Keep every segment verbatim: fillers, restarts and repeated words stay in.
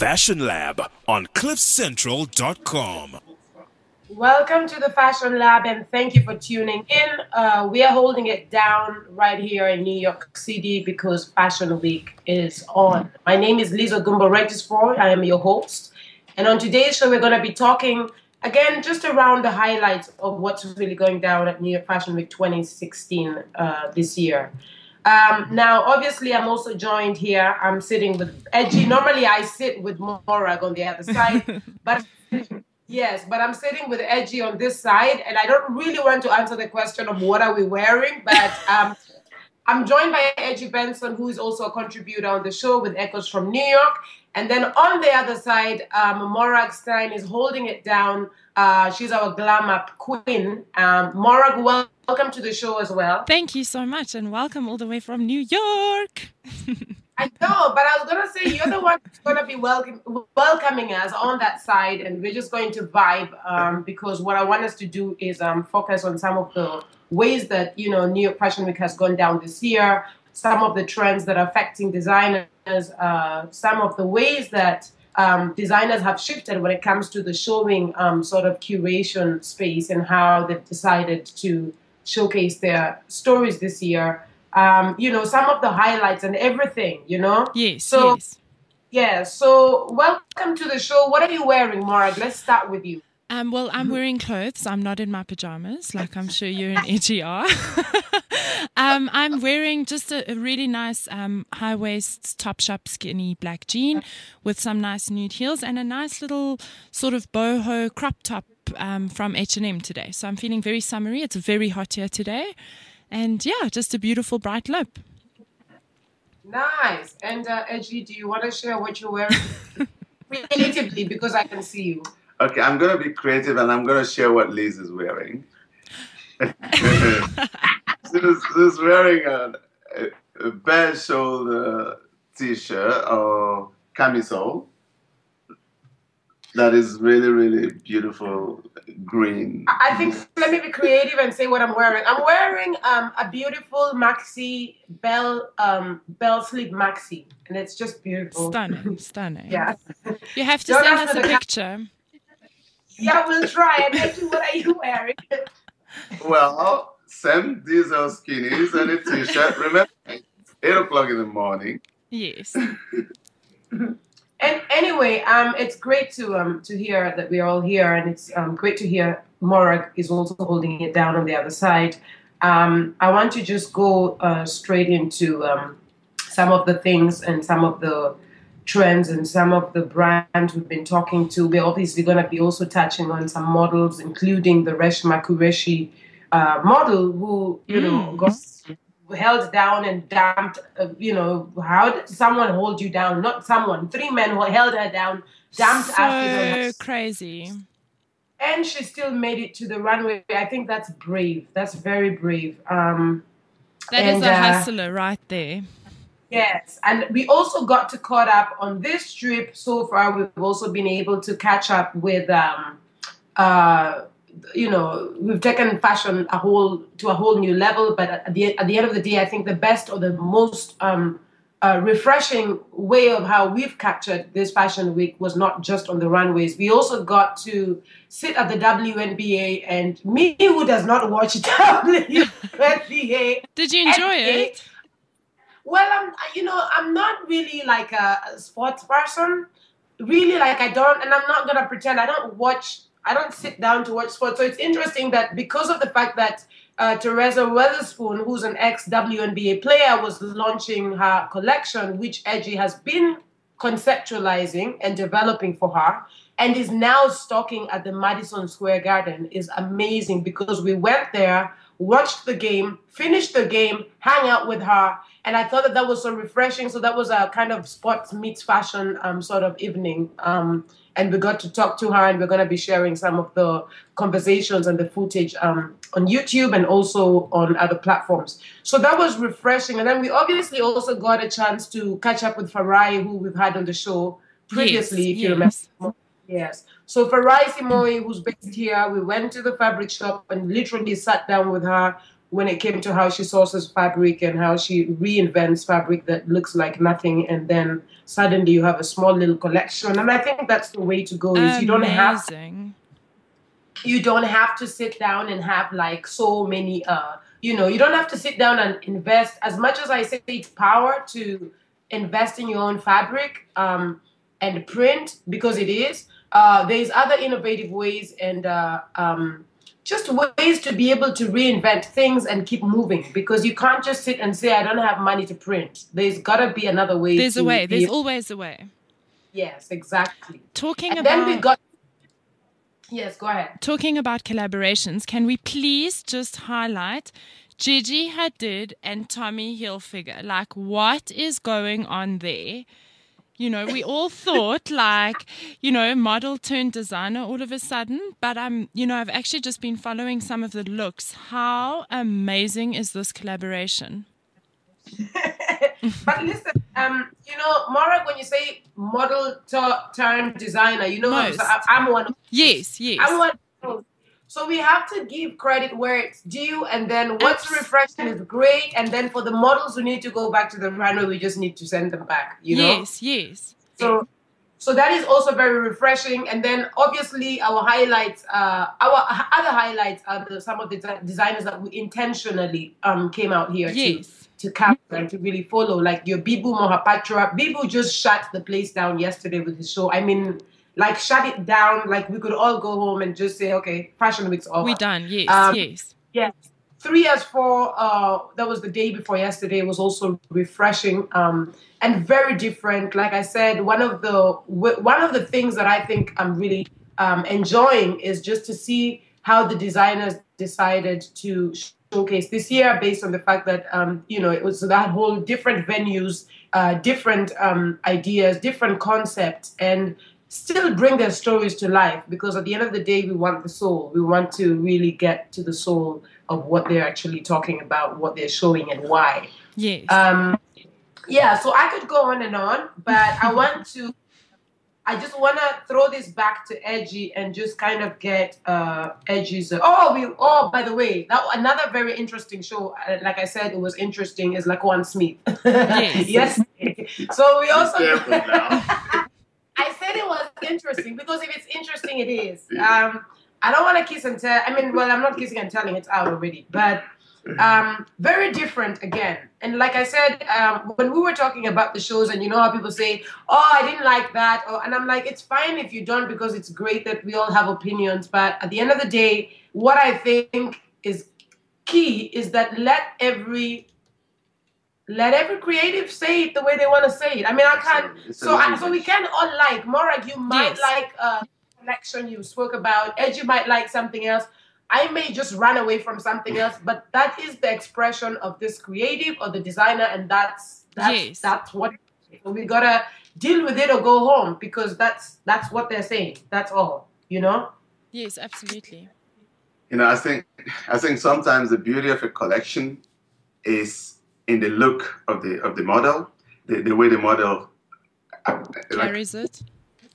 Fashion Lab on cliff central dot com. Welcome to the Fashion Lab and thank you for tuning in. Uh, we are holding it down right here in New York City because Fashion Week is on. My name is Liz Ogumbo Regisford. I am your host. And on today's show, we're going to be talking, again, just around the highlights of what's really going down at New York Fashion Week twenty sixteen uh, this year. Um, now, obviously, I'm also joined here. I'm sitting with Edgy. Normally, I sit with Morag on the other side, but... Yes, but I'm sitting with Edgy on this side, and I don't really want to answer the question of what are we wearing, but um, I'm joined by Edgy Benson, who is also a contributor on the show with Echoes from New York. And then on the other side, um, Morag Stein is holding it down. Uh, she's our glam up queen. Um, Morag, well, welcome to the show as well. Thank you so much, and welcome all the way from New York. I know, but I was going to say you're the one who's going to be welcome, welcoming us on that side, and we're just going to vibe um, because what I want us to do is um, focus on some of the ways that, you know, New York Fashion Week has gone down this year, some of the trends that are affecting designers, uh, some of the ways that um, designers have shifted when it comes to the showing um, sort of curation space and how they've decided to showcase their stories this year. Um, you know, some of the highlights and everything, you know? Yes, so, yes. Yeah, so welcome to the show. What are you wearing, Morag? Let's start with you. Um, well, I'm wearing clothes. I'm not in my pajamas, like I'm sure you and Edgy are. um, I'm wearing just a, a really nice um, high-waist, top-shop, skinny black jean with some nice nude heels and a nice little sort of boho crop top um, from H and M today. So I'm feeling very summery. It's very hot here today. And yeah, just a beautiful bright lip. Nice. And uh, Edgy, do you want to share what you're wearing creatively because I can see you? Okay, I'm going to be creative and I'm going to share what Liz is wearing. she's, she's wearing a, a, a bare shoulder t-shirt or camisole that is really, really beautiful green. I think, let me be creative and say what I'm wearing. I'm wearing um, a beautiful maxi bell um, bell sleeve maxi, and it's just beautiful. Stunning, stunning. Yeah. You have to Don't send us a the picture. Yeah, we'll try. And Edgy, what are you wearing? Well, Sam Diesel skinnies and a t-shirt. Remember, it's eight o'clock in the morning. Yes. And anyway, um, it's great to um to hear that we're all here, and it's um, great to hear Morag is also holding it down on the other side. Um, I want to just go uh, straight into um, some of the things and some of the trends and some of the brands we've been talking to. We're obviously going to be also touching on some models, including the Reshma Qureshi uh, model who, you mm. know, got held down and dumped. Uh, you know, how did someone hold you down? Not someone. Three men who held her down, dumped so after So crazy. And she still made it to the runway. I think that's brave. That's very brave. Um, that and, is a uh, hustler right there. Yes, and we also got to caught up on this trip. So far, we've also been able to catch up with, um, uh, you know, we've taken fashion a whole to a whole new level. But at the at the end of the day, I think the best or the most um, uh, refreshing way of how we've captured this fashion week was not just on the runways. We also got to sit at the W N B A, and me who does not watch W N B A. Did you enjoy N B A, it? Well, I'm, you know, I'm not really like a, a sports person. Really, like I don't, and I'm not gonna pretend I don't watch. I don't sit down to watch sports. So it's interesting that because of the fact that uh, Teresa Weatherspoon, who's an ex-W N B A player, was launching her collection, which Edgy has been conceptualizing and developing for her, and is now stocking at the Madison Square Garden, is amazing because we went there, watched the game, finished the game, hang out with her, and I thought that that was so refreshing. So that was a kind of sports meets fashion um, sort of evening. Um, and we got to talk to her, and we're going to be sharing some of the conversations and the footage um, on YouTube and also on other platforms. So that was refreshing. And then we obviously also got a chance to catch up with Farai, who we've had on the show previously, yes, if you yes. remember. Yes. So Farai Simoe, who's based here, we went to the fabric shop and literally sat down with her, when it came to how she sources fabric and how she reinvents fabric that looks like nothing, and then suddenly you have a small little collection. And I think that's the way to go. Is you don't have Amazing. you don't have to sit down and have like so many. Uh, you know, you don't have to sit down and invest as much as I say it's power to invest in your own fabric um, and print, because it is. Uh, there's other innovative ways and uh, um, just ways to be able to reinvent things and keep moving, because you can't just sit and say, I don't have money to print. There's got to be another way. There's to a way. be There's able- always a way. Yes, exactly. Talking And about then we got... Yes, go ahead. talking about collaborations, can we please just highlight Gigi Hadid and Tommy Hilfiger? Like, what is going on there? You know, we all thought like, you know, model turned designer all of a sudden, but um, you know, I've actually just been following some of the looks. How amazing is this collaboration? But listen, um, you know, Morag, when you say model t- turned designer, you know, Most. I, I'm one of Yes, yes. I'm one of those. So we have to give credit where it's due, and then what's Abs- refreshing is great, and then for the models who need to go back to the runway, we just need to send them back, you know? Yes, yes. So, so that is also very refreshing. And then obviously our highlights, uh, our h- other highlights are the, some of the de- designers that we intentionally um, came out here Yes. to, to capture and to really follow. Like your Bibu Mohapatra. Bibu just shut the place down yesterday with his show. I mean, like shut it down. Like we could all go home and just say, okay, Fashion Week's over. We done. Yes, Um, yes. Yes. Three as four, uh, that was the day before yesterday, was also refreshing um, and very different. Like I said, one of the one of the things that I think I'm really um, enjoying is just to see how the designers decided to showcase this year, based on the fact that um, you know it was that whole different venues, uh, different um, ideas, different concepts, and still bring their stories to life, because at the end of the day, we want the soul. We want to really get to the soul of what they're actually talking about, what they're showing, and why. Yes. Um, yeah, so I could go on and on, but I want to, I just want to throw this back to Edgy and just kind of get uh, Edgy's, uh, oh, we, oh, by the way, that another very interesting show, uh, like I said, it was interesting, is Laquan Smith. Yes. Yes. So we also... careful now. I said it was interesting because if it's interesting, it is. Um, I don't want to kiss and tell. I mean, well, I'm not kissing and telling. It's out already. But um, very different again. And like I said, um, when we were talking about the shows, and you know how people say, oh, I didn't like that. Or, and I'm like, it's fine if you don't, because it's great that we all have opinions. But at the end of the day, what I think is key is that let every... Let every creative say it the way they want to say it. I mean, I can't. It's a So, I, so language. we can all like. Morag, you might Yes. like a collection you spoke about. Edgy might like something else. I may just run away from something else. But that is the expression of this creative or the designer, and that's that's Yes. that's what. So we gotta deal with it or go home, because that's that's what they're saying. That's all. You know. Yes, absolutely. You know, I think I think sometimes the beauty of a collection is in the look of the of the model, the, the way the model uh, like, Carries it.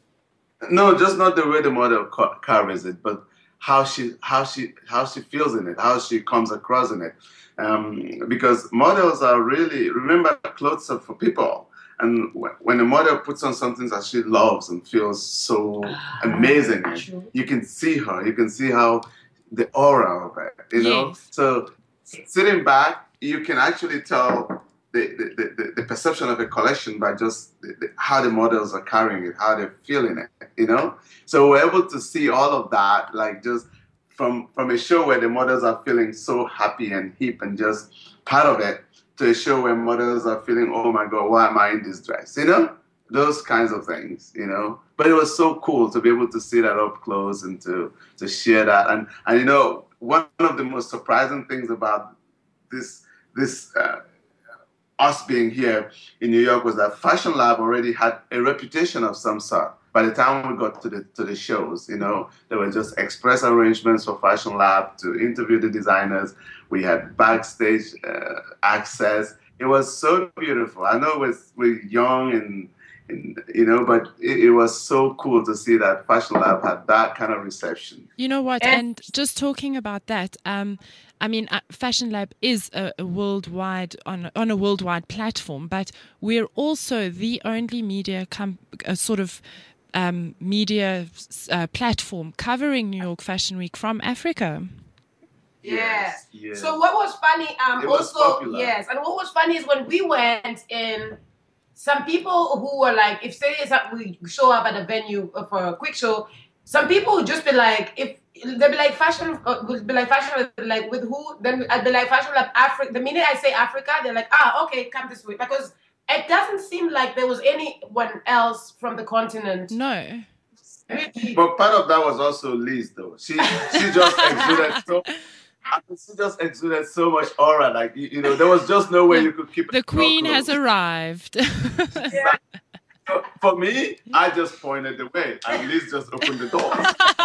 no, just not the way the model ca- carries it, but how she how she how she feels in it, how she comes across in it. Um, because models are really, remember, clothes are for people, and wh- when a model puts on something that she loves and feels so amazing, True. you can see her, you can see how the aura of it, you know. Yes. So sitting back, you can actually tell the, the, the, the perception of a collection by just the, the, how the models are carrying it, how they're feeling it, you know? So we're able to see all of that, like just from, from a show where the models are feeling so happy and hip and just part of it, to a show where models are feeling, oh my God, why am I in this dress, you know? Those kinds of things, you know? But it was so cool to be able to see that up close and to, to share that. And, and, you know, one of the most surprising things about this this uh, us being here in New York was that Fashion Lab already had a reputation of some sort. By the time we got to the to the shows, you know, there were just express arrangements for Fashion Lab to interview the designers. We had backstage uh, access. It was so beautiful. I know it was, we're young and, and you know, but it, it was so cool to see that Fashion Lab had that kind of reception. You know what? And- And just talking about that, um, I mean, uh, Fashion Lab is a, a worldwide on on a worldwide platform, but we're also the only media com- a sort of um, media uh, platform covering New York Fashion Week from Africa. Yes. Yes. So what was funny, um, It was also, popular. yes, and what was funny is when we went in, some people who were like, if say it's that we show up at a venue for a quick show, some people would just be like, if they'd be like fashion, uh, would be like fashion, like with who? Then I'd be like fashion lab Africa. The minute I say Africa, they're like, ah, okay, come this way, because it doesn't seem like there was anyone else from the continent. No. Really. But part of that was also Liz, though. She she just exuded so. I mean, she just exuded so much aura. Like you, you know, there was just no way you could keep. The queen has arrived. Yeah. So for me, I just pointed the way, and Liz just opened the door.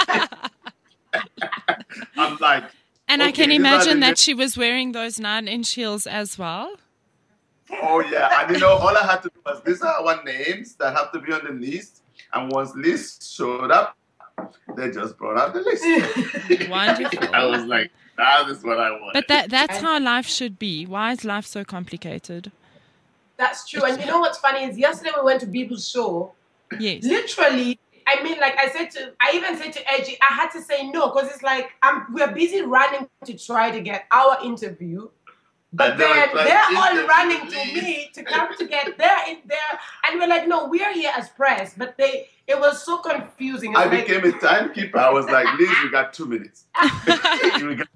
I'm like, And I okay, can these are imagine the- that she was wearing those nine-inch heels as well. Oh yeah, and you know, all I had to do was these are our names that have to be on the list, and once list showed up, they just brought out the list. Wonderful. I was like, that is what I wanted. But that that's how life should be. Why is life so complicated? That's true. And you know what's funny is yesterday we went to Bible's show. Yes. Literally, I mean, like I said to, I even said to Edgy, I had to say no because it's like I'm we're busy running to try to get our interview. But And they were then trying they're to all interview running to me. me to come to get their in there, and we're like, no, we're here as press. But they, it was so confusing. It's I like, became a timekeeper. I was like, Liz, we got two minutes. We got-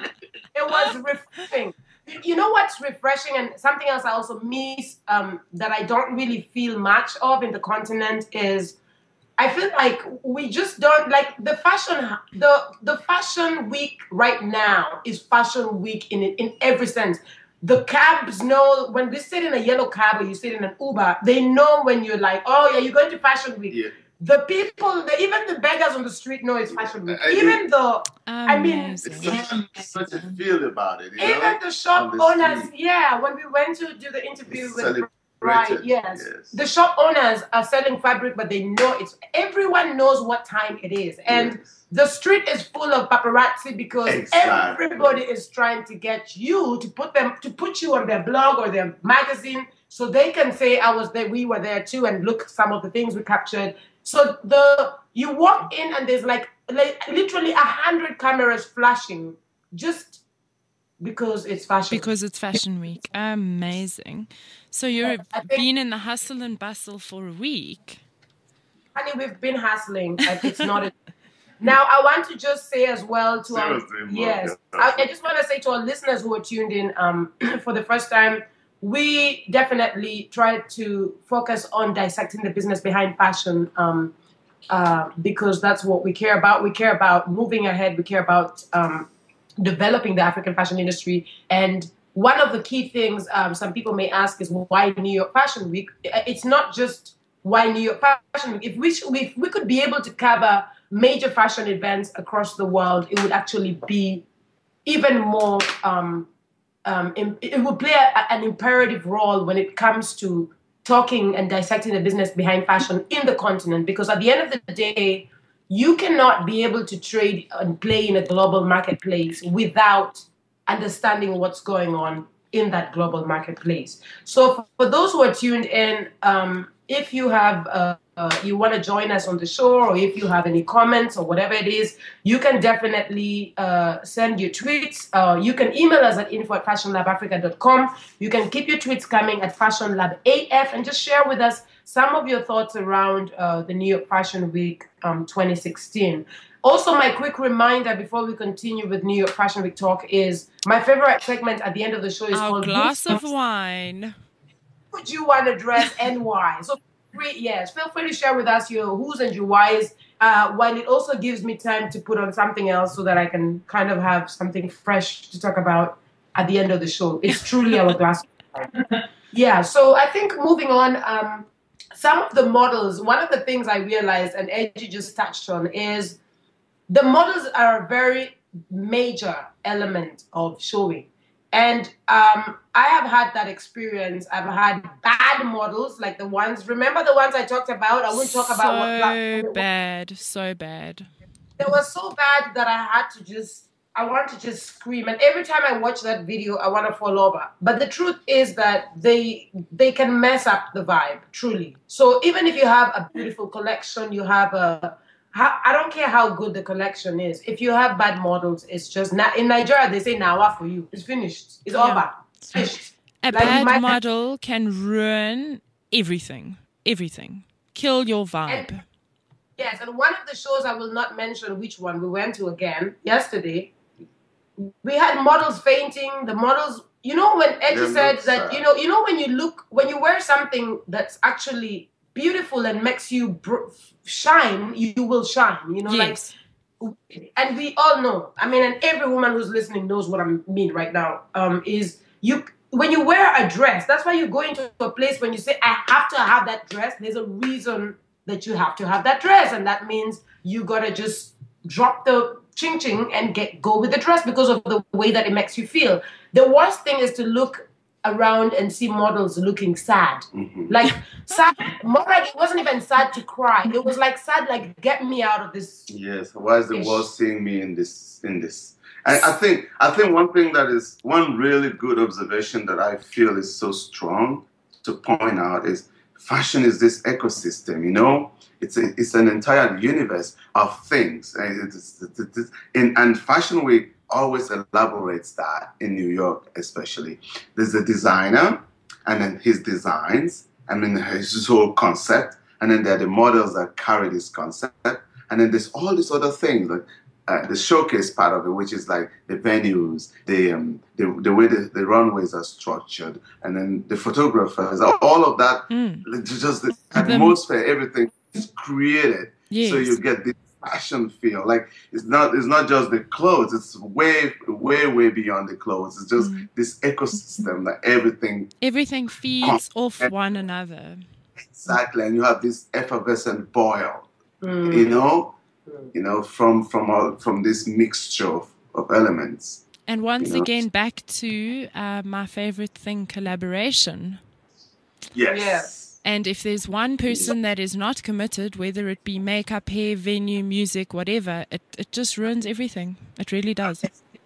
it was refreshing. You- You know what's refreshing and something else I also miss um, that I don't really feel much of in the continent is I feel like we just don't like the fashion. The the fashion week right now is fashion week in in every sense. The cabs know when we sit in a yellow cab or you sit in an Uber, they know when you're like, oh yeah, you're going to fashion week. Yeah. The people, the, even the beggars on the street know it's fashion week. I- I even though I mean, Amazing. It's such a feel about it. You know? even the shop On the owners, street. yeah, when we went to do the interview It's with celebrated. right, yes. Yes. The shop owners are selling fabric, but they know it's everyone knows what time it is. And Yes. the street is full of paparazzi because Exactly. everybody is trying to get you to put them to put you on their blog or their magazine so they can say I was there, we were there too, and look some of the things we captured. So the you walk in and there's like, like literally a hundred cameras flashing just because it's fashion. Because it's Fashion Week. Amazing. So you've I think- been in the hustle and bustle for a week. Honey, we've been hustling. Like it's not a Now, I want to just say as well to our Seriously, Mark, yes, yeah. I, I just want to say to our listeners who are tuned in um, for the first time, we definitely try to focus on dissecting the business behind fashion um, uh, because that's what we care about. We care about moving ahead. We care about um, developing the African fashion industry. And one of the key things um, some people may ask is why New York Fashion Week? It's not just why New York Fashion Week. If we, should, if we could be able to cover major fashion events across the world, it would actually be even more, um, um, it would play a, an imperative role when it comes to talking and dissecting the business behind fashion in the continent. Because at the end of the day, you cannot be able to trade and play in a global marketplace without understanding what's going on in that global marketplace. So for, for those who are tuned in, um, if you have uh, uh, you want to join us on the show, or if you have any comments or whatever it is, you can definitely uh, send your tweets. Uh, you can email us at info at fashion lab africa dot com. You can keep your tweets coming at Fashion Lab A F and just share with us some of your thoughts around uh, the New York Fashion Week um, twenty sixteen. Also, my quick reminder before we continue with New York Fashion Week talk is my favorite segment at the end of the show is Our called glass Who's- of wine. would you want to dress and why? So, free, yes, feel free to share with us your who's and your whys. Uh, while it also gives me time to put on something else so that I can kind of have something fresh to talk about at the end of the show. It's truly our glass of wine. Yeah, so I think moving on, um, some of the models, one of the things I realized, and Edgy just touched on, is the models are a very major element of showing. And um, I have had that experience. I've had bad models, like the ones, remember the ones I talked about? I won't talk about what So platform it was. bad, so bad. They were so bad that I had to just, I want to just scream. And every time I watch that video, I want to fall over. But the truth is that they they can mess up the vibe, truly. So even if you have a beautiful collection, you have a... I don't care how good the collection is. If you have bad models, it's just... In Nigeria, they say, nawa for you. It's finished. It's yeah. over. It's finished. A like bad might... model can ruin everything. Everything. Kill your vibe. And, yes, and one of the shows, I will not mention which one we went to again yesterday, we had models fainting. The models, you know, when Eddie said that, you know, you know, when you look, when you wear something that's actually beautiful and makes you br- shine, you will shine, you know, yes. like, and we all know, I mean, and every woman who's listening knows what I mean right now, um, is you, when you wear a dress, that's why you go into a place when you say, I have to have that dress, there's a reason that you have to have that dress. And that means you got to just drop the ching ching and get go with the dress because of the way that it makes you feel. The worst thing is to look around and see models looking sad. Mm-hmm. Like sad, more like it wasn't even sad to cry. It was like sad, like get me out of this. Yes, why is the world seeing me in this in this? I, I think I think one thing that is one really good observation that I feel is so strong to point out is fashion is this ecosystem, you know? It's a, it's an entire universe of things. And, it's, it's, it's, in, and Fashion Week always elaborates that in New York, especially. There's a designer, and then his designs, and then his whole concept, and then there are the models that carry this concept, and then there's all these other things, like uh, the showcase part of it, which is like the venues, the um, the, the way the, the runways are structured, and then the photographers, all of that, mm. just the atmosphere, everything is created, yes. So you get this fashion feel. Like it's not it's not just the clothes; it's way way way beyond the clothes. It's just mm. this ecosystem that everything everything feeds off one another. Exactly, and you have this effervescent boil, mm. you know. You know, from from all, from this mixture of, of elements. And once you know? again, back to uh, my favorite thing, collaboration. Yes. yes. And if there's one person that is not committed, whether it be makeup, hair, venue, music, whatever, it, it just ruins everything. It really does.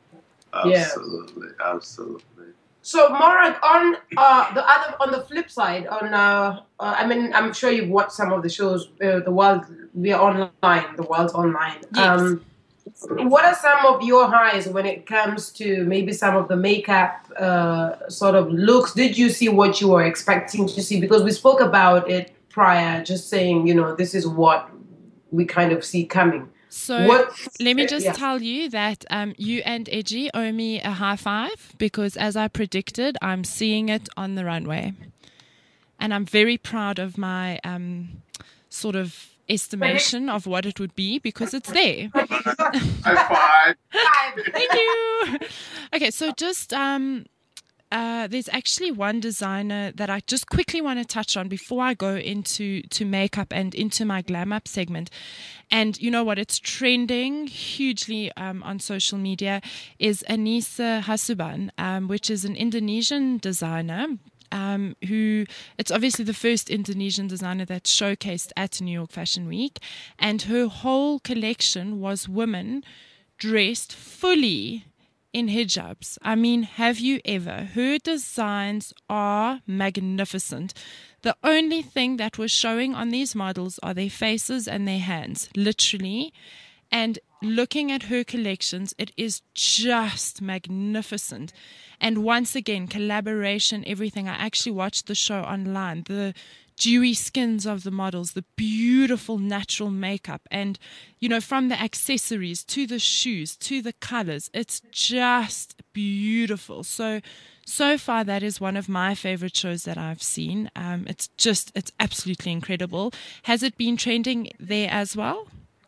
Absolutely, yeah. absolutely. So, Morag, on uh, the other, on the flip side, on uh, uh, I mean, I'm sure you've watched some of the shows. Uh, the world, we are online. The world's online. Yes. Um, what are some of your highs when it comes to maybe some of the makeup uh, sort of looks? Did you see what you were expecting to see? Because we spoke about it prior, just saying, you know, this is what we kind of see coming. So what, let me just yeah. tell you that um, you and Edgy owe me a high five because as I predicted, I'm seeing it on the runway. And I'm very proud of my um, sort of estimation of what it would be because it's there. High five. Thank you. Okay, so just... Um, Uh, there's actually one designer that I just quickly want to touch on before I go into to makeup and into my glam up segment. And you know what? It's trending hugely um, on social media is Anissa Hasuban, um, which is an Indonesian designer um, who it's obviously the first Indonesian designer that's showcased at New York Fashion Week. And her whole collection was women dressed fully in hijabs. I mean, have you ever? Her designs are magnificent. The only thing that was showing on these models are their faces and their hands, literally. And looking at her collections, it is just magnificent. And once again, collaboration, everything. I actually watched the show online. The dewy skins of the models, the beautiful natural makeup, and you know, from the accessories to the shoes to the colors, it's just beautiful. So so far that is one of my favorite shows that I've seen. Um, it's just it's absolutely incredible. Has it been trending there as well?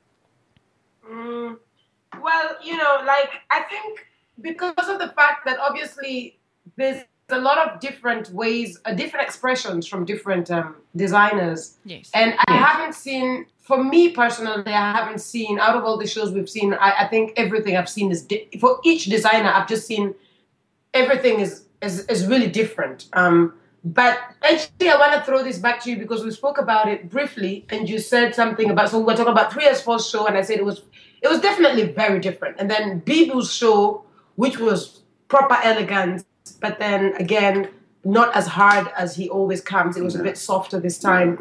Mm, well, you know, like I think because of the fact that obviously there's a lot of different ways, uh, different expressions from different um, designers. Yes. And I yes. haven't seen, for me personally, I haven't seen, out of all the shows we've seen, I, I think everything I've seen is, di- for each designer, I've just seen everything is, is, is really different. Um, But actually, I want to throw this back to you because we spoke about it briefly, and you said something about. So we were talking about three S four's show, and I said it was it was definitely very different. And then Bibu's show, which was proper elegance, but then again, not as hard as he always comes. It was a bit softer this time.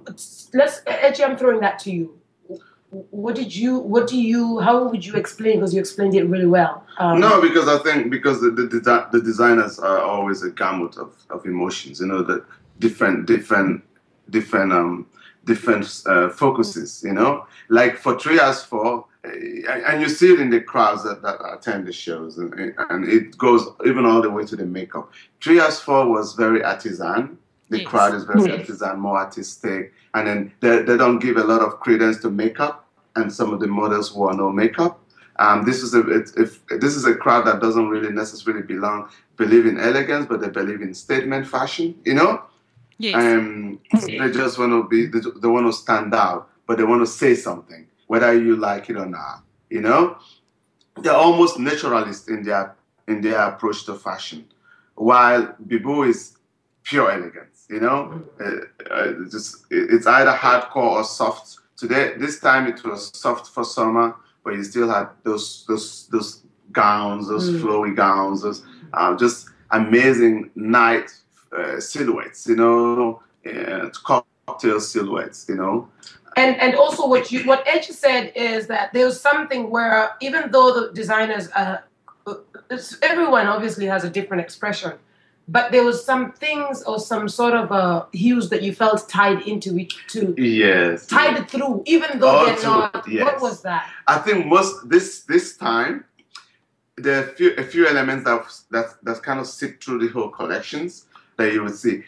Let's actually, I'm throwing that to you. What did you? What do you? How would you explain? Because you explained it really well. Um, no, because I think because the the, desi- the designers are always a gamut of, of emotions. You know, the different different different um different uh, focuses. You know, like for three S four, uh, and you see it in the crowds that, that attend the shows, and, and it goes even all the way to the makeup. three S four was very artisan. The Yes. crowd is very Yes. artisan, more artistic, and then they, they don't give a lot of credence to makeup. And some of the models wore no makeup. Um, this is a it, if this is a crowd that doesn't really necessarily belong believe in elegance, but they believe in statement fashion. You know, Yes. um, they just want to be they, they want to stand out, but they want to say something, whether you like it or not. You know, they're almost naturalist in their in their approach to fashion, while Bibu is pure elegance. You know, uh, uh, just it's either hardcore or soft. Today, this time it was soft for summer, but you still had those those those gowns, those Mm. flowy gowns, those uh, just amazing night uh, silhouettes. You know, uh, cocktail silhouettes. You know, And and also what you what Edge said is that there's something where even though the designers, uh, it's, everyone obviously has a different expression, but there was some things or some sort of uh, hues that you felt tied into it too, yes, tied it through, even though Oh, they're true, not. yes. What was that? I think most this this time there are a few, a few elements that that that kind of sit through the whole collections that you would see.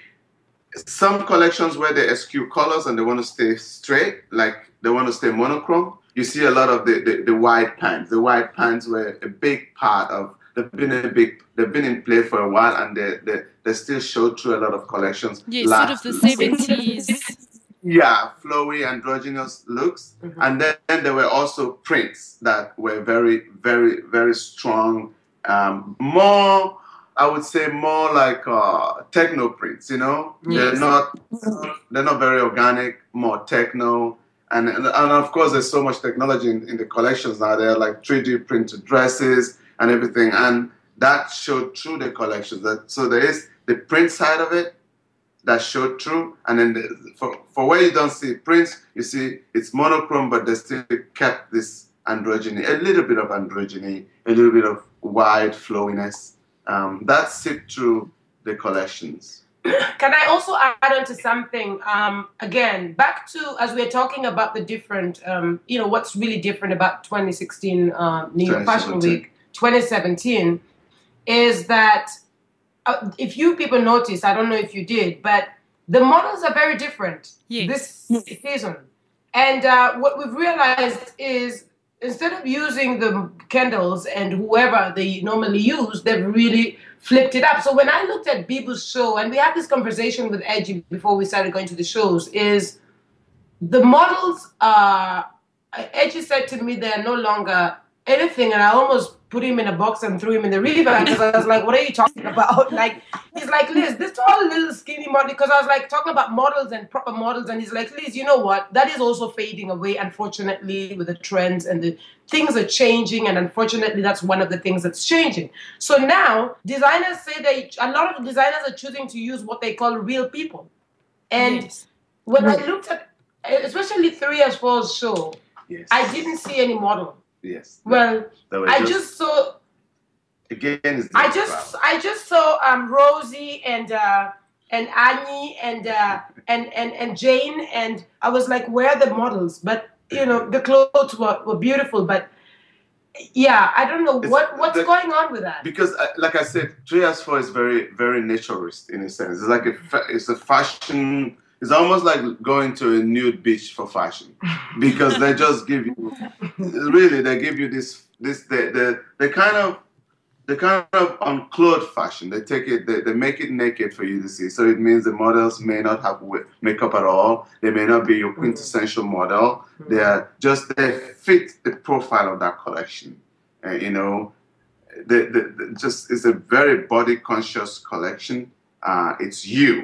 Some collections where they eschew colors and they want to stay straight, like they want to stay monochrome. You see a lot of the, the, the white pants. The white pants were a big part of. They've been a big. They've been in play for a while, and they they, they still show through a lot of collections. Yeah, Like- sort of the seventies. Yeah, flowy, androgynous looks. Mhm. And then, then there were also prints that were very, very, very strong. Um, more, I would say, more like uh, techno prints. You know, they're Yes. not, they're not very organic. More techno, and and, and of course, there's so much technology in, in the collections now. They're like three D printed dresses and everything, and that showed through the collections. That so there is the print side of it that showed through, and then the, for for where you don't see prints, you see it's monochrome, but they still kept this androgyny, a little bit of androgyny, a little bit of wide flowiness. Um, that seeped through the collections. Can I also add on to something? Um, again, back to as we're talking about the different, um, you know, what's really different about twenty sixteen uh, New York Fashion twenty seventeen. Week twenty seventeen is that uh, if you people noticed, I don't know if you did, but the models are very different Yes. this season. And uh, what we've realized is instead of using the Kendalls and whoever they normally use, they've really flipped it up. So when I looked at Bibu's show, and we had this conversation with Edgy before we started going to the shows, is the models are, Edgy said to me they're no longer anything, and I almost put him in a box and threw him in the river because I was like, what are you talking about? Like, he's like, Liz, this tall little skinny model, because I was like talking about models and proper models, and he's like, Liz, you know what? That is also fading away, unfortunately, with the trends and the things are changing, and unfortunately, that's one of the things that's changing. So now, designers say they, a lot of designers are choosing to use what they call real people. And Yes. when I looked at, especially three S four's show, Yes. I didn't see any model. Yes. Well, They were I just saw again. It's the I crowd. just I just saw um Rosie and uh and Annie and uh and, and and Jane, and I was like, where are the models? But you know, the clothes were, were beautiful, but yeah, I don't know It's what what's the- going on with that. Because, uh, like I said, three S four is very, very naturalist in a sense. It's like a, fa- it's a fashion. It's almost like going to a nude beach for fashion, because they just give you, really, they give you this, this, the, the, the kind of, the kind of unclothed fashion. They take it, they, they make it naked for you to see. So it means the models may not have wi- makeup at all. They may not be your quintessential model. They are just, they fit the profile of that collection. Uh, you know, the, the, the just it's a very body conscious collection. uh, it's you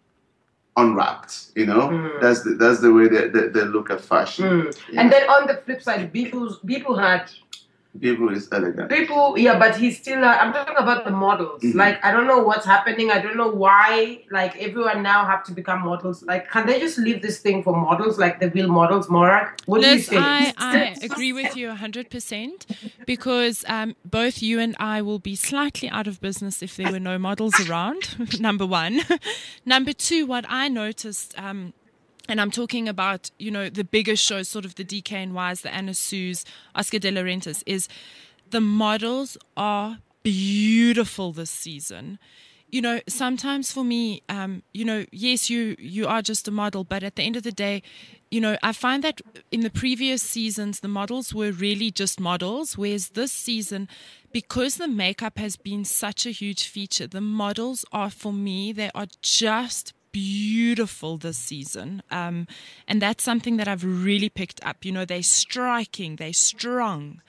unwrapped. You know, Mm. that's the that's the way they they, they look at fashion. Mm. Yeah. And then on the flip side, people people had People is elegant. people, yeah, but he's still. Uh, I'm talking about the models. Mhm. Like, I don't know what's happening. I don't know why. Like, everyone now have to become models. Like, can they just leave this thing for models, like the real models, Morag? What Liz, do you think? I, I agree with you one hundred percent because um, both you and I will be slightly out of business if there were no models around, number one. Number two, what I noticed, um, and I'm talking about, you know, the bigger shows, sort of the D K N Ys, the Anna Sues, Oscar De La Rentas, is the models are beautiful this season. You know, sometimes for me, um, you know, yes, you you are just a model, but at the end of the day, you know, I find that in the previous seasons, the models were really just models, whereas this season, because the makeup has been such a huge feature, the models are, for me, they are just beautiful this season. Um, and that's something that I've really picked up. You know, they're striking, they're strong.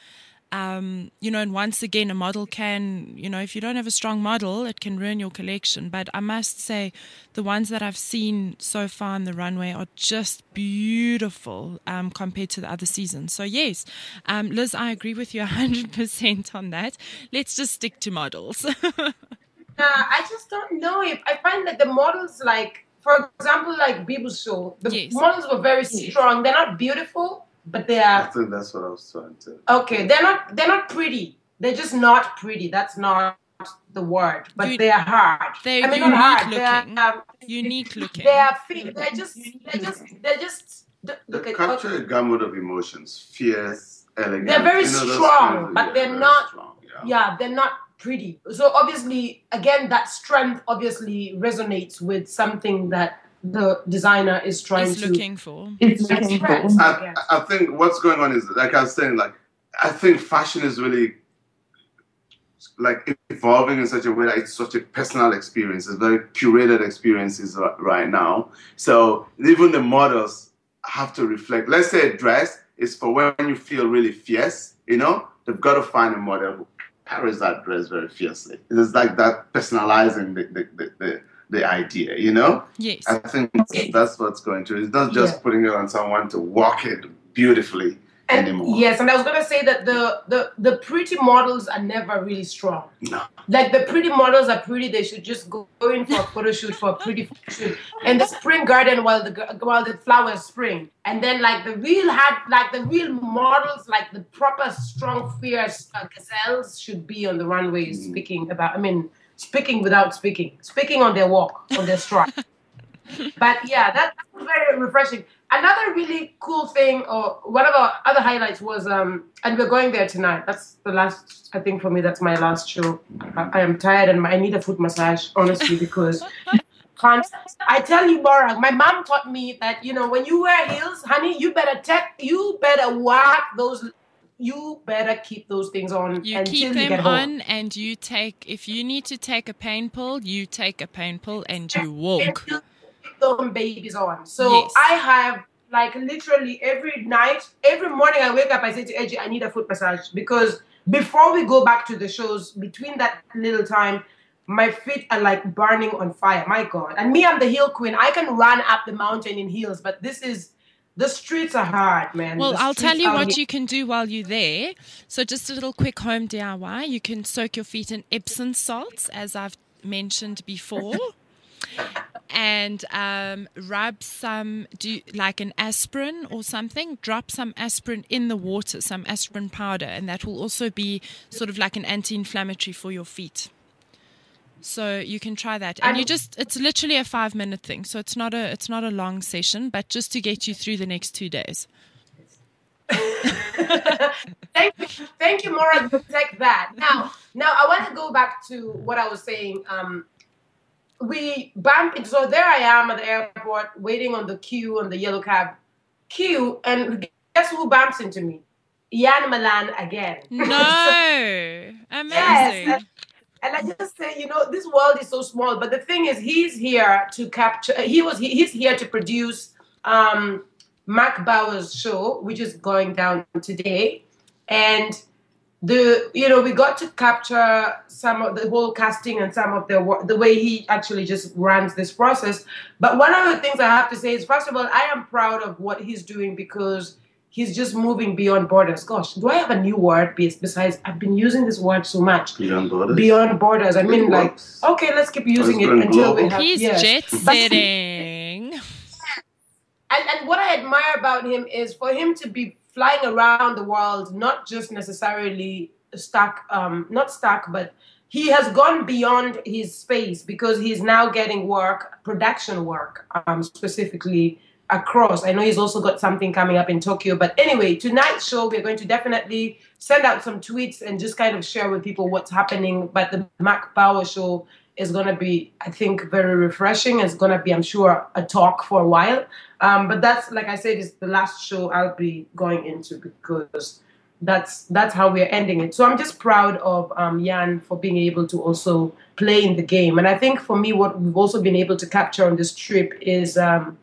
Um, you know, and once again, a model can, you know, if you don't have a strong model, it can ruin your collection. But I must say, the ones that I've seen so far on the runway are just beautiful um, compared to the other seasons. So, yes, um, Liz, I agree with you one hundred percent on that. Let's just stick to models. Uh, I just don't know if I find that the models, like, for example, like Bibu's show, the Yes. models were very strong. They're not beautiful, but they I are think that's what I was trying to. okay. They're not. They're not pretty. They're just not pretty. That's not the word. But You- they are hard. They're I mean, unique not hard. looking. They are, um, Unique looking. they are. Fe- they're just. They're just. They're just. Look They at. capture a gamut of emotions: fierce, elegant. They're very you know, those strong, kinds of- but yeah, they're very not- strong, yeah. Yeah, they're not pretty. So obviously, again, that strength obviously resonates with something that the designer is trying Is to. looking for. It's strength. I, I think what's going on is, like I was saying, like I think fashion is really like evolving in such a way that it's such a personal experience. It's very curated experiences ri- right now. So even the models have to reflect. Let's say a dress is for when you feel really fierce. You know, they've got to find a model who carries that dress very fiercely. It's like that personalizing the the, the, the, the idea. You know. Yes. I think that's what's going to. It's not just Yeah. putting it on someone to walk it beautifully And anymore. yes, and I was gonna say that the, the the pretty models are never really strong. No. Like the pretty models are pretty, they should just go in for a photo shoot for a pretty photo shoot in the spring garden while the g- while the flowers spring. And then like the real had like the real models, like the proper strong fierce uh, gazelles should be on the runway Mm. speaking about. I mean, speaking without speaking, speaking on their walk, on their stride. But yeah, that's very refreshing. Another really cool thing, or one of our other highlights was, um, and we're going there tonight. That's the last, I think for me, that's my last show. I, I am tired and I need a foot massage, honestly, because can't. I tell you, Bora, my mom taught me that, you know, when you wear heels, honey, you better tech, you better whack those, you better keep those things on You until keep you them get home. on and you take, if you need to take a pain pill, you take a pain pill and you walk. Them babies on. So Yes. I have like literally every night, every morning I wake up, I say to Edgy, I need a foot massage because before we go back to the shows, between that little time, my feet are like burning on fire. My God. And me, I'm the heel queen. I can run up the mountain in heels, but this is, the streets are hard, man. Well, The I'll tell streets you out what here- you can do while you're there. So just a little quick home D I Y. You can soak your feet in Epsom salts, as I've mentioned before. And um, rub some, do like an aspirin or something, drop some aspirin in the water, some aspirin powder, and that will also be sort of like an anti-inflammatory for your feet. So you can try that. And you just, it's literally a five minute thing. So it's not a, it's not a long session, but just to get you through the next two days. thank you, thank you, Maura, to take that. Now, now I want to go back to what I was saying. Um, we bump so there I am at the airport waiting on the queue on the yellow cab queue, and guess who bumps into me? Ian Milan again. No, amazing. Yes, and I just say, you know, this world is so small. But the thing is, he's here to capture. He was. He, he's here to produce um, Mac Bauer's show, which is going down today, and the you know we got to capture some of the whole casting and some of the wo- the way he actually just runs this process. But one of the things I have to say is, first of all, I am proud of what he's doing because he's just moving beyond borders. Gosh, do I have a new word bes- besides I've been using this word so much? Beyond borders. Beyond borders. I mean, It like, works. okay, let's keep using it going until we global. have. He's yes. jet But- setting. And, and what I admire about him is for him to be flying around the world, not just necessarily stuck, um, not stuck, but he has gone beyond his space because he's now getting work, production work, um, specifically across. I know he's also got something coming up in Tokyo. But anyway, tonight's show, we're going to definitely send out some tweets and just kind of share with people what's happening. But the Mac Power Show is going to be, I think, very refreshing. It's going to be, I'm sure, a talk for a while. Um, but that's, like I said, is the last show I'll be going into because that's that's how we're ending it. So I'm just proud of um, Jan for being able to also play in the game. And I think for me, what we've also been able to capture on this trip is um,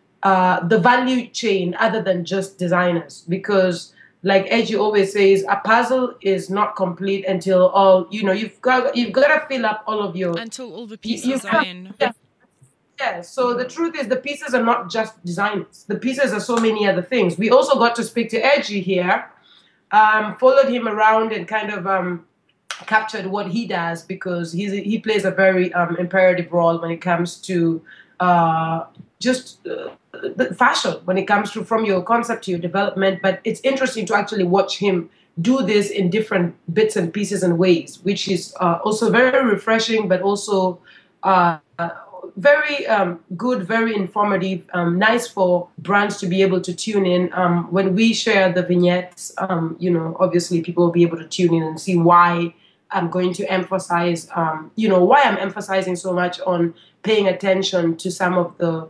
uh, the value chain other than just designers. Because like Edgy always says, a puzzle is not complete until all, you know, you've got you've got to fill up all of your... Until all the you- pieces you've are got- in. yeah. Yeah, so the truth is the pieces are not just designers. The pieces are so many other things. We also got to speak to Edgy here, um, followed him around and kind of um, captured what he does because he's, he plays a very um, imperative role when it comes to uh, just uh, the fashion, when it comes to from your concept to your development. But it's interesting to actually watch him do this in different bits and pieces and ways, which is uh, also very refreshing, but also... Uh, very um, good, very informative, um, nice for brands to be able to tune in. Um, when we share the vignettes, um, you know, obviously people will be able to tune in and see why I'm going to emphasize, um, you know, why I'm emphasizing so much on paying attention to some of the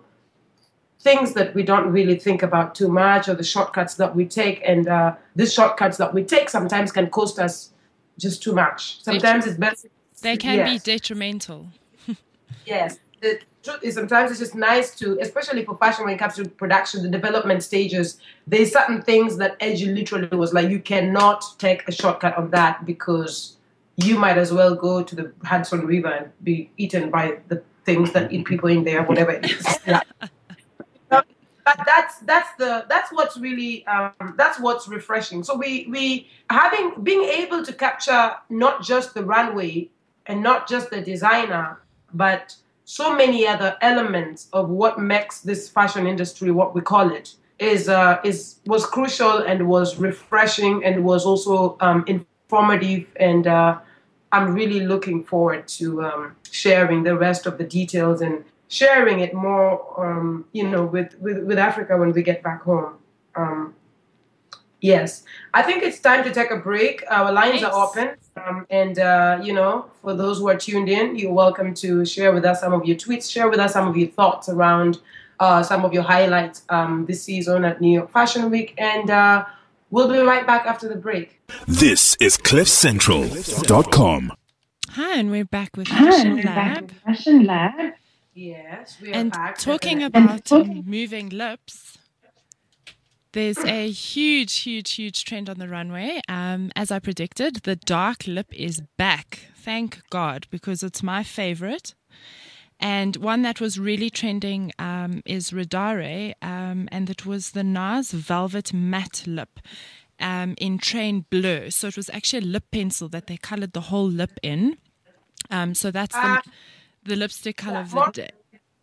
things that we don't really think about too much or the shortcuts that we take. And uh, these shortcuts that we take sometimes can cost us just too much. Sometimes it's better. They can Yes. be detrimental. Yes. The truth is sometimes it's just nice to, especially for fashion when it comes to production, the development stages, there's certain things that Edgy literally was like, you cannot take a shortcut on that because you might as well go to the Hudson River and be eaten by the things that eat people in there, whatever it is. Yeah. But that's that's the that's what's really um, that's what's refreshing. So we we having being able to capture not just the runway and not just the designer, but so many other elements of what makes this fashion industry what we call it is uh, is was crucial and was refreshing and was also um, informative. And uh, I'm really looking forward to um, sharing the rest of the details and sharing it more, um, you know, with, with, with Africa when we get back home. Um, yes, I think it's time to take a break. Our lines Nice. are open. Um, and, uh, you know, for those who are tuned in, you're welcome to share with us some of your tweets, share with us some of your thoughts around uh, some of your highlights um, this season at New York Fashion Week. And uh, we'll be right back after the break. This is cliff central dot com. Hi, and we're back with Hi, Fashion we're back Lab. with Fashion Lab. Yes, we are And back. talking Definitely. about um, moving lips, there's a huge, huge, huge trend on the runway. Um, as I predicted, the dark lip is back. Thank God, because it's my favorite. And one that was really trending um, is Redare, um, and it was the NARS Velvet Matte Lip um, in Train Bleu. So it was actually a lip pencil that they colored the whole lip in. Um, so that's the, Ah. the lipstick color of the More- day.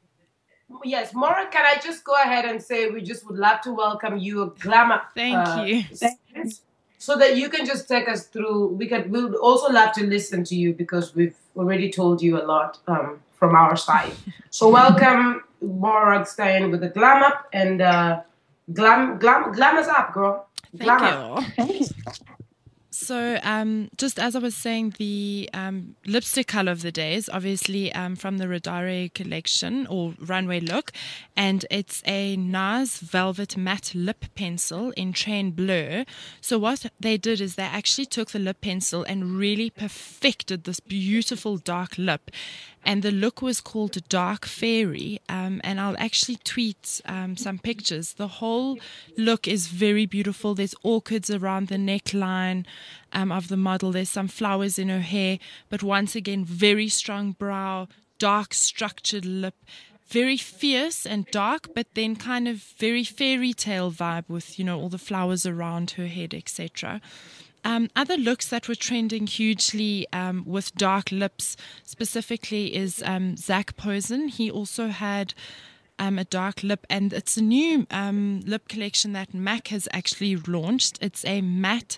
Yes, Maura, can I just go ahead and say we just would love to welcome you, Glamour. Thank uh, you. segment, so that you can just take us through. We could. We'd also love to listen to you because we've already told you a lot um, from our side. So welcome, Maura Stein with the Glam Up and uh, Glam Glam Glam is up, girl. Thank Glam Up. you. Thank you. So, um, just as I was saying, the um, lipstick color of the day is obviously um, from the Redare collection or runway look, and it's a NARS Velvet Matte Lip Pencil in Train Bleu. So what they did is they actually took the lip pencil and really perfected this beautiful dark lip. and the look was called Dark Fairy. Um, and I'll actually tweet um, some pictures. The whole look is very beautiful. There's orchids around the neckline um, of the model. There's some flowers in her hair, but once again, very strong brow, dark structured lip, very fierce and dark, but then kind of very fairy tale vibe with, you know, all the flowers around her head, et cetera. Um, other looks that were trending hugely um, with dark lips specifically is um, Zac Posen. He also had um, a dark lip, and it's a new um, lip collection that MAC has actually launched. It's a matte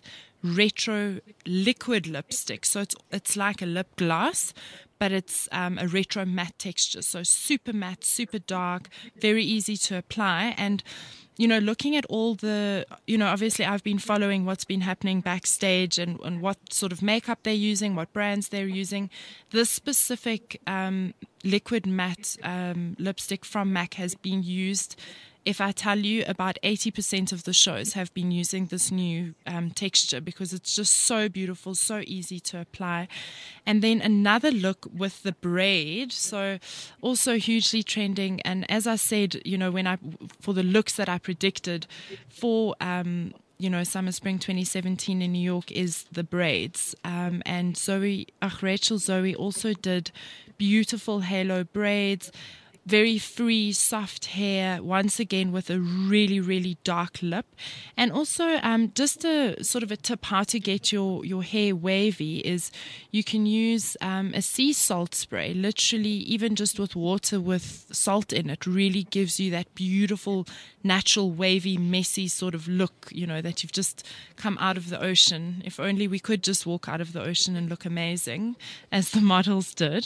retro liquid lipstick. So it's it's like a lip gloss, but it's um, a retro matte texture. So super matte, super dark, very easy to apply. And you know, looking at all the, you know, obviously I've been following what's been happening backstage and, and what sort of makeup they're using, what brands they're using. This specific um, liquid matte um, lipstick from MAC has been used. If I tell you, about eighty percent of the shows have been using this new um, texture because it's just so beautiful, so easy to apply. And then another look with the braid, so also hugely trending. And as I said, you know, when I for the looks that I predicted for um, you know, Summer Spring twenty seventeen in New York is the braids. Um, and Zoe, ach, Rachel Zoe also did beautiful halo braids. Very free, soft hair, once again with a really, really dark lip. And also um, just a sort of a tip how to get your, your hair wavy is you can use um, a sea salt spray, literally even just with water with salt in it, really gives you that beautiful, natural, wavy, messy sort of look, you know, that you've just come out of the ocean. If only we could just walk out of the ocean and look amazing, as the models did.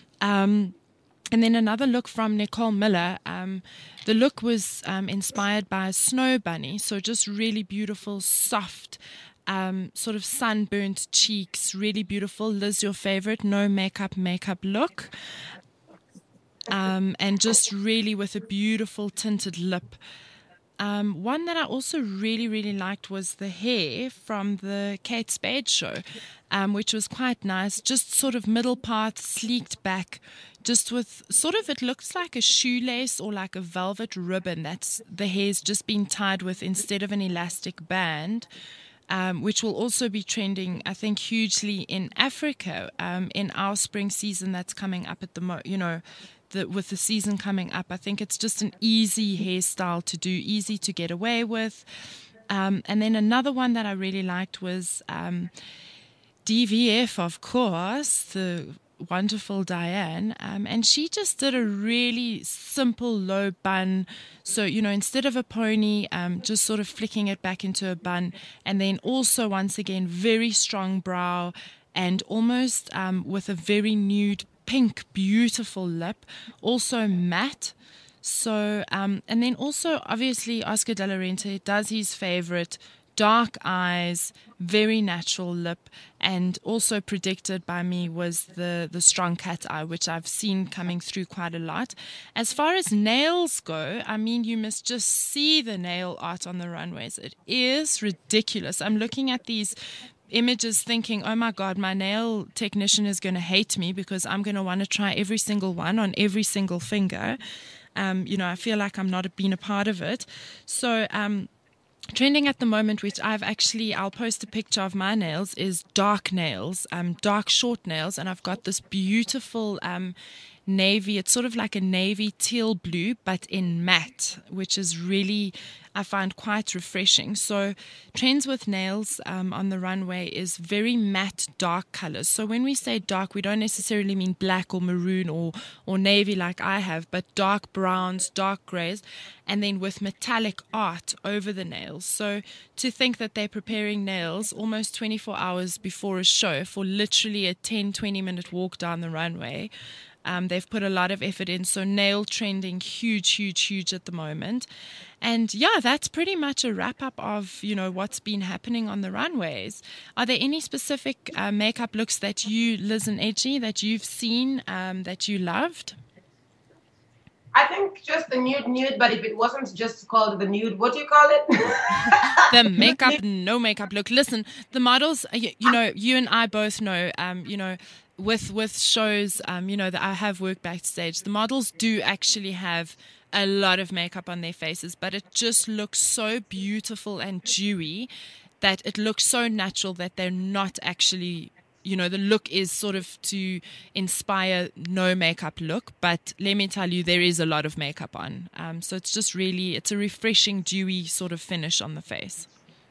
Um, And then another look from Nicole Miller. Um, the look was um, inspired by a snow bunny, so just really beautiful, soft, um, sort of sunburnt cheeks, really beautiful. Liz, your favorite, no makeup, makeup look. Um, and just really with a beautiful tinted lip. Um, one that I also really, really liked was the hair from the Kate Spade show, um, which was quite nice. Just sort of middle part, sleeked back, just with sort of, it looks like a shoelace or like a velvet ribbon that's the hair's just been tied with instead of an elastic band, um, which will also be trending, I think, hugely in Africa um, in our spring season that's coming up at the, mo- you know, The, with the season coming up. I think it's just an easy hairstyle to do, easy to get away with. Um, and then another one that I really liked was um, D V F, of course, the wonderful Diane. Um, and she just did a really simple low bun. So, you know, instead of a pony, um, just sort of flicking it back into a bun. And then also, once again, very strong brow and almost um, with a very nude pink, beautiful lip, also matte. So, um, and then also, obviously, Oscar de la Renta does his favorite, dark eyes, very natural lip, and also predicted by me was the, the strong cat eye, which I've seen coming through quite a lot. As far as nails go, I mean, you must just see the nail art on the runways. It is ridiculous. I'm looking at these images thinking, oh my God, my nail technician is going to hate me because I'm going to want to try every single one on every single finger. Um, you know, I feel like I'm not being a part of it. So, um, trending at the moment, which I've actually, I'll post a picture of my nails, is dark nails, um, dark short nails. And I've got this beautiful um, navy, it's sort of like a navy teal blue, but in matte, which is really, I find quite refreshing. So trends with nails um, on the runway is very matte, dark colors. So when we say dark, we don't necessarily mean black or maroon or, or navy like I have, but dark browns, dark grays, and then with metallic art over the nails. So to think that they're preparing nails almost twenty-four hours before a show for literally a ten, twenty minute walk down the runway, Um, they've put a lot of effort in. So nail trending huge, huge, huge at the moment. And yeah, that's pretty much a wrap up of, you know, what's been happening on the runways. Are there any specific uh, makeup looks that you, Liz and Edgy, that you've seen um, that you loved? I think just the nude nude, but if it wasn't just called the nude, what do you call it? The makeup, no makeup look. Listen, the models, you, you know, you and I both know, um, you know, with with shows, um, you know, that I have worked backstage, the models do actually have a lot of makeup on their faces, but it just looks so beautiful and dewy that it looks so natural that they're not actually, you know, the look is sort of to inspire no makeup look, but let me tell you, there is a lot of makeup on. Um, so it's just really, it's a refreshing, dewy sort of finish on the face.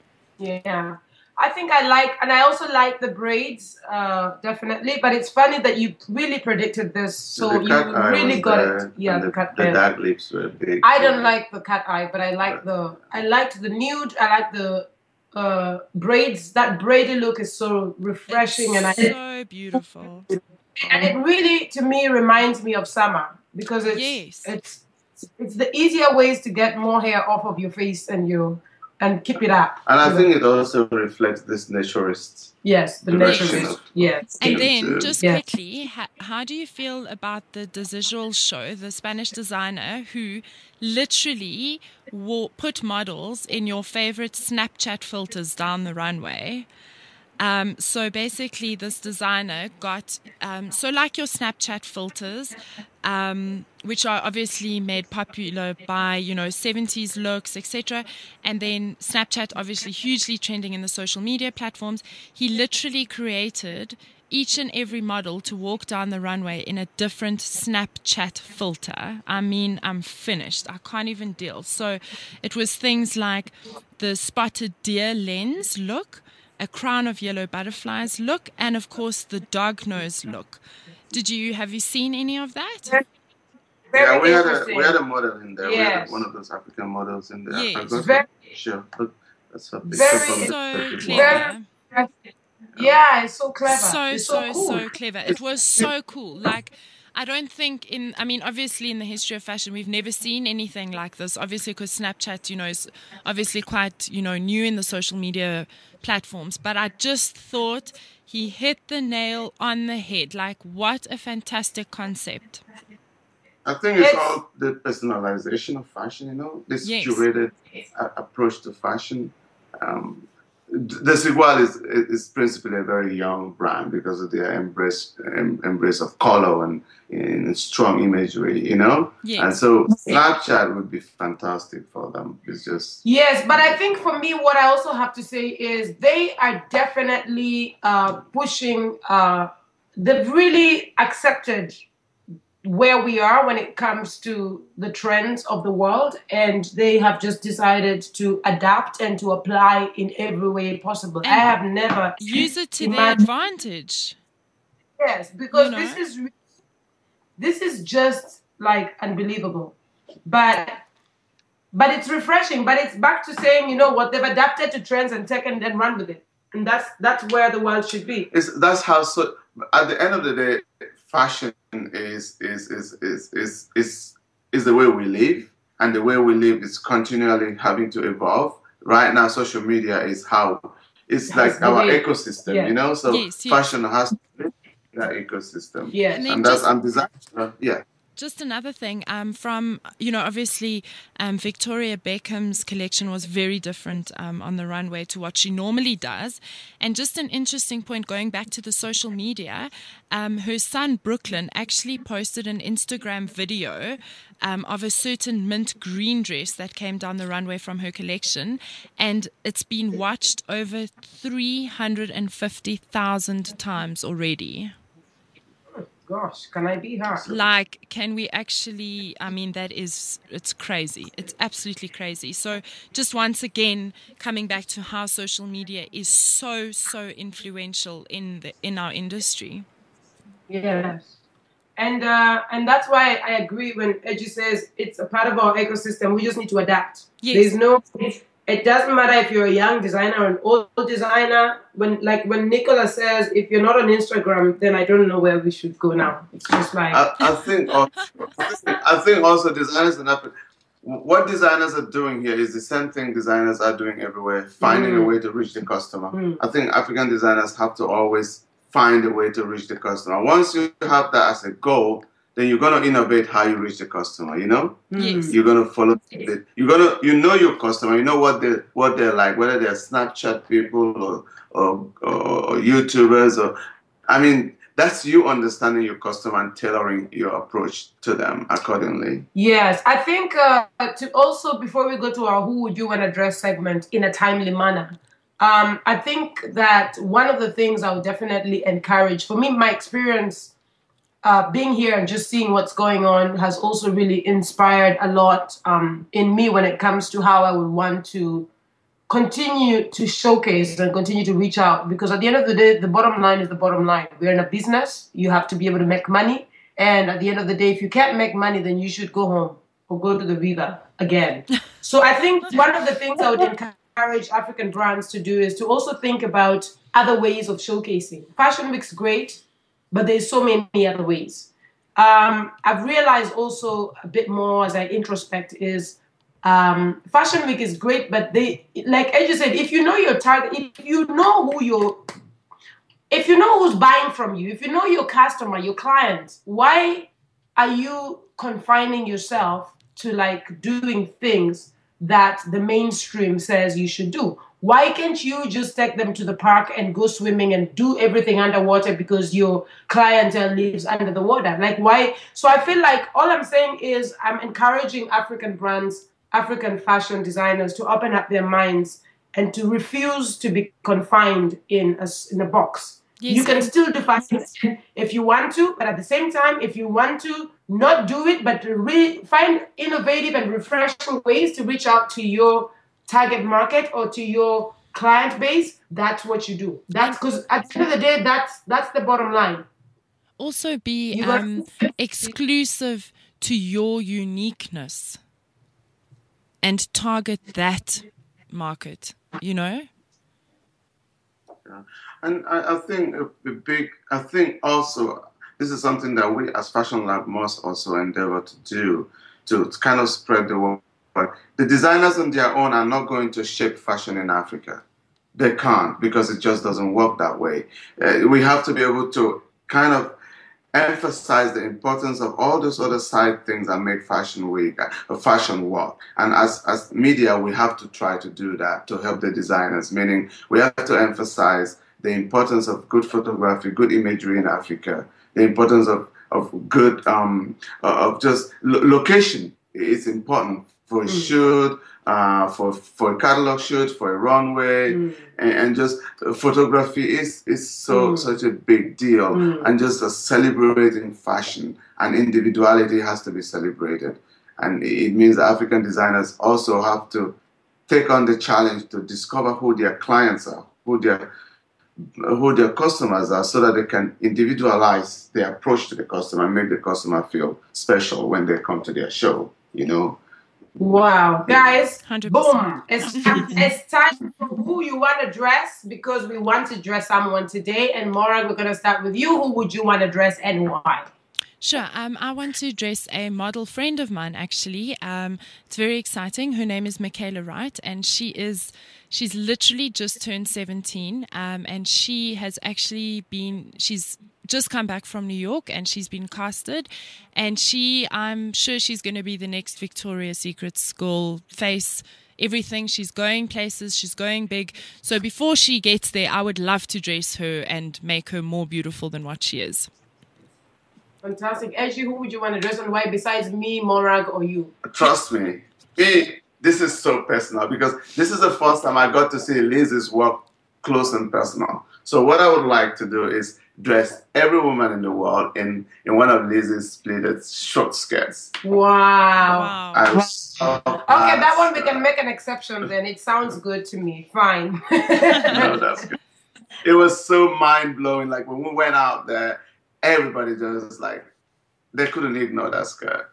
Yeah. I think I like, and I also like the braids, uh, definitely. But it's funny that you really predicted this, so you really got it. Yeah, the, the cat the eye. dark lips were big. I don't like the cat eye, but I like the, I liked the nude. I like the uh, braids. That braided look is so refreshing, it's and I, so beautiful. And it really, to me, reminds me of summer because it's yes. it's it's the easier ways to get more hair off of your face and you. And keep it up. And I think it also reflects this naturist. Yes, the naturist. Yes. And then, just yeah. quickly, how, how do you feel about the Desigual show, the Spanish designer who literally will put models in your favorite Snapchat filters down the runway? Um, so basically, this designer got, um, so like your Snapchat filters, um, which are obviously made popular by, you know, seventies looks, et cetera. And then Snapchat, obviously hugely trending in the social media platforms. He literally created each and every model to walk down the runway in a different Snapchat filter. I mean, I'm finished. I can't even deal. So it was things like the spotted deer lens look, a crown of yellow butterflies look, and of course the dog nose look. Did you have you seen any of that? Very yeah, we had a we had a model in there. Yes. We had one of those African models in there. Yes. I Very, sure. Look, that's a picture very from so the clever. Very, yeah, it's so clever. So it's so so cool. so clever. It was so cool. Like, I don't think in, I mean, obviously in the history of fashion, we've never seen anything like this. Obviously, because Snapchat, you know, is obviously quite, you know, new in the social media platforms. But I just thought he hit the nail on the head. Like, what a fantastic concept. I think it's, It's- all the personalization of fashion, you know, this Yes. curated a- approach to fashion. Um, Desigual is is principally a very young brand because of their embrace em, embrace of color and in strong imagery, you know. Yes. And so Snapchat would be fantastic for them. It's just Yes, but I think for me, what I also have to say is they are definitely uh, pushing. Uh, they've really accepted where we are when it comes to the trends of the world, and they have just decided to adapt and to apply in every way possible. I And have never Use it to their imagined- advantage. Yes, because You know? this is re- this is just like unbelievable, but but it's refreshing. But it's back to saying, you know what, they've adapted to trends and taken and run with it, and that's that's where the world should be. it's that's how so at the end of the day, fashion is is is is is is, is the way we live, and the way we live is continually having to evolve. Right now, social media is how it's That's like the our way- ecosystem, yeah. you know. So Yes, yes. fashion has to live in that ecosystem, Yes. And then and that's just- and design. uh, yeah. Just another thing, um, from, you know, obviously um, Victoria Beckham's collection was very different um, on the runway to what she normally does. And just an interesting point, going back to the social media, um, her son Brooklyn actually posted an Instagram video um, of a certain mint green dress that came down the runway from her collection. And it's been watched over three hundred fifty thousand times already. Gosh, can I be her? Like, can we actually, I mean, that is, it's crazy. It's absolutely crazy. So just once again, coming back to how social media is so, so influential in the in our industry. Yes. And uh, and that's why I agree when Edgy says it's a part of our ecosystem. We just need to adapt. Yes. There's no. It doesn't matter if you're a young designer or an old designer. When like when Nicola says, if you're not on Instagram, then I don't know where we should go now. It's just like I, I think also, I think also designers and up- what designers are doing here is the same thing designers are doing everywhere, finding a Mm. way to reach the customer. Mm. I think African designers have to always find a way to reach the customer. Once you have that as a goal, then you're gonna innovate how you reach the customer. You know, Yes. you're gonna follow it. You're gonna you know your customer. You know what they what they're like, whether they're Snapchat people or or, or YouTubers or I mean that's you understanding your customer and tailoring your approach to them accordingly. Yes, I think uh, to also, before we go to our who would you want to address segment in a timely manner, um, I think that one of the things I would definitely encourage, for me, my experience uh, being here and just seeing what's going on has also really inspired a lot um, in me when it comes to how I would want to continue to showcase and continue to reach out, because at the end of the day, the bottom line is the bottom line. We're in a business. You have to be able to make money. And at the end of the day, if you can't make money, then you should go home or go to the river again. So I think one of the things I would encourage African brands to do is to also think about other ways of showcasing. Fashion Week's great, but there's so many other ways. Um, I've realized also a bit more as I introspect is Um, Fashion Week is great, but they, like Edgy said, if you know your target, if you know who you're, if you know who's buying from you, if you know your customer, your client, why are you confining yourself to like doing things that the mainstream says you should do? Why can't you just take them to the park and go swimming and do everything underwater because your clientele lives under the water? Like why? So I feel like all I'm saying is I'm encouraging African brands, African fashion designers to open up their minds and to refuse to be confined in a, in a box. Yes, you can still do fashion if you want to, but at the same time, if you want to not do it, but to re- find innovative and refreshing ways to reach out to your target market or to your client base, that's what you do. That's because at the end of the day, that's that's the bottom line. Also be um, exclusive to your uniqueness. And target that market, you know? Yeah. And I, I think a, a big, I think also, this is something that we as Fashion Lab must also endeavor to do, to, to kind of spread the word. The designers on their own are not going to shape fashion in Africa. They can't, because it just doesn't work that way. Uh, we have to be able to kind of emphasize the importance of all those other side things that make fashion week, uh, fashion work. And as, as media, we have to try to do that to help the designers, meaning we have to emphasize the importance of good photography, good imagery in Africa, the importance of, of good, um, of just lo- location is important for a mm. shoot, uh, for for a catalog shoot, for a runway, mm. and, and just uh, photography is is so mm. such a big deal, mm. and just uh, celebrating fashion and individuality has to be celebrated, and it means that African designers also have to take on the challenge to discover who their clients are, who their who their customers are, so that they can individualize their approach to the customer and make the customer feel special when they come to their show, you know. Wow, guys, one hundred percent. Boom. It's, it's time for who you want to dress, because we want to dress someone today. And Maura, we're going to start with you. Who would you want to dress and why? Sure. Um, I want to dress a model friend of mine, actually. Um, it's very exciting. Her name is Michaela Wright, and she is, she's literally just turned seventeen. Um, and she has actually been, she's just come back from New York, and she's been casted. And she, I'm sure she's going to be the next Victoria's Secret school face. Everything. She's going places. She's going big. So before she gets there, I would love to dress her and make her more beautiful than what she is. Fantastic. Edgy, who would you want to dress and why besides me, Morag, or you? Trust me, me, this is so personal because this is the first time I got to see Liz's work close and personal. So what I would like to do is dress every woman in the world in, in one of Liz's pleated short skirts. Wow. wow. I'm so okay, that one we can make an exception then. It sounds good to me. Fine. No, that's good. It was so mind-blowing. Like when we went out there, everybody just like, they couldn't ignore that skirt.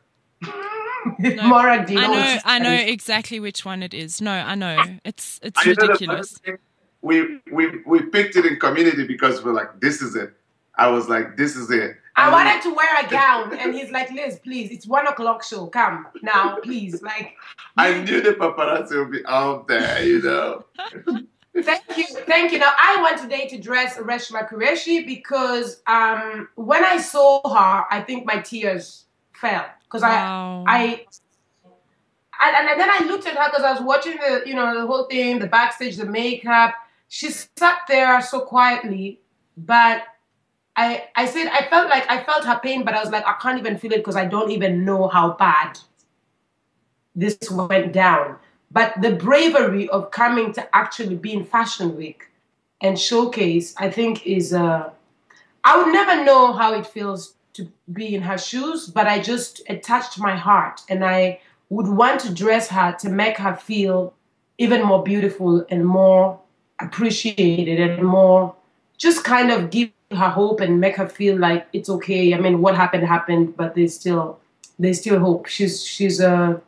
No, Maura, I know, I know exactly which one it is. No, I know. It's it's I ridiculous. We, we, we picked it in community because we're like, this is it. I was like, this is it. I and wanted to wear a gown, and he's like, Liz, please, it's one o'clock show. Come now, please. Like, I knew the paparazzi would be out there, you know. Thank you, thank you. Now, I went today to dress Reshma Qureshi because um, when I saw her, I think my tears fell because wow. I, I, and, and then I looked at her because I was watching the, you know, the whole thing, the backstage, the makeup. She sat there so quietly, but I, I said I felt like I felt her pain, but I was like, I can't even feel it because I don't even know how bad this went down. But the bravery of coming to actually be in Fashion Week and showcase, I think is, uh, I would never know how it feels to be in her shoes, but I just, it touched my heart. And I would want to dress her to make her feel even more beautiful and more appreciated and more, just kind of give her hope and make her feel like it's okay. I mean, what happened happened, but there's still, there's still hope. She's, she's a, uh,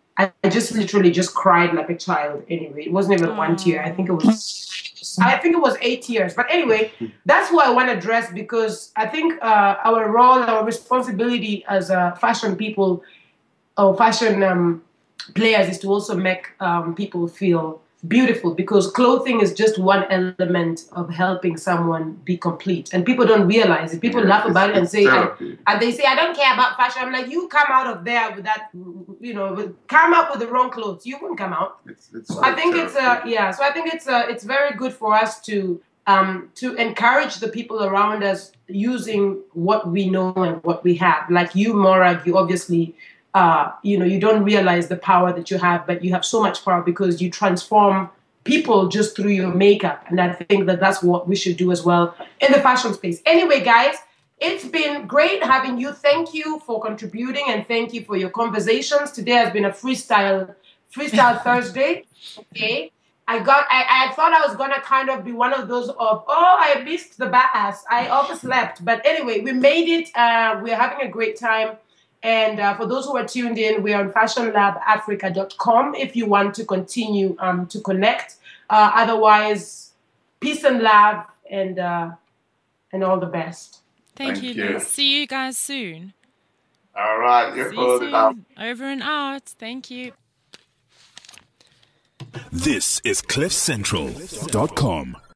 I just literally just cried like a child. Anyway, it wasn't even Aww. one tear. I think it was, I think it was eight tears. But anyway, that's who I want to dress because I think uh, our role, our responsibility as uh, fashion people or fashion um, players is to also make um, people feel beautiful because clothing is just one element of helping someone be complete. And people don't realize it. People yeah, laugh about it and say, I, and they say, I don't care about fashion. I'm like, you come out of there with that, you know, with, come up with the wrong clothes. You won't come out. It's, it's so I think therapy. it's, uh, yeah, so I think it's, uh, it's very good for us to, um, to encourage the people around us using what we know and what we have. Like you, Morag, you obviously, Uh, you know, you don't realize the power that you have, but you have so much power because you transform people just through your makeup. And I think that that's what we should do as well in the fashion space. Anyway, guys, it's been great having you. Thank you for contributing and thank you for your conversations. Today has been a freestyle, freestyle Thursday. Okay. I got, I, I thought I was going to kind of be one of those of, oh, I missed the bass. I overslept. But anyway, we made it. Uh, we're having a great time. And uh, for those who are tuned in, we're on fashion lab africa dot com if you want to continue um, to connect. Uh, otherwise, peace and love and uh, and all the best. Thank, Thank you, you. Liz. See you guys soon. All right. You're See you soon. Over and out. Thank you. This is cliff central dot com.